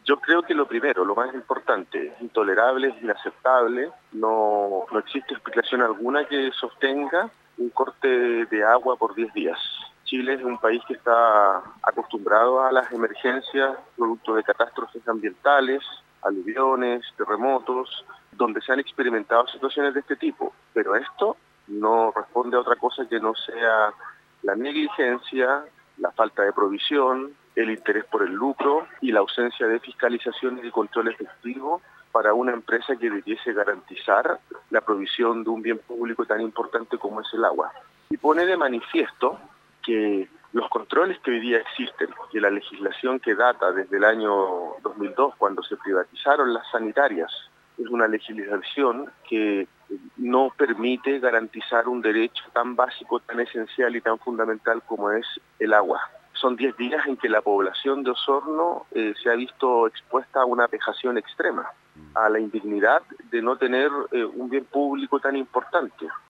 Yo creo que lo primero, lo más importante, es intolerable, es inaceptable, no existe explicación alguna que sostenga un corte de agua por 10 días. Chile es un país que está acostumbrado a las emergencias producto de catástrofes ambientales, aluviones, terremotos, donde se han experimentado situaciones de este tipo, pero esto no responde a otra cosa que no sea la negligencia, la falta de provisión, el interés por el lucro y la ausencia de fiscalización y de control efectivo para una empresa que debiese garantizar la provisión de un bien público tan importante como es el agua. Y pone de manifiesto que los controles que hoy día existen, que la legislación que data desde el año 2002, cuando se privatizaron las sanitarias, es una legislación que no permite garantizar un derecho tan básico, tan esencial y tan fundamental como es el agua. Son 10 días en que la población de Osorno se ha visto expuesta a una vejación extrema, a la indignidad de no tener un bien público tan importante.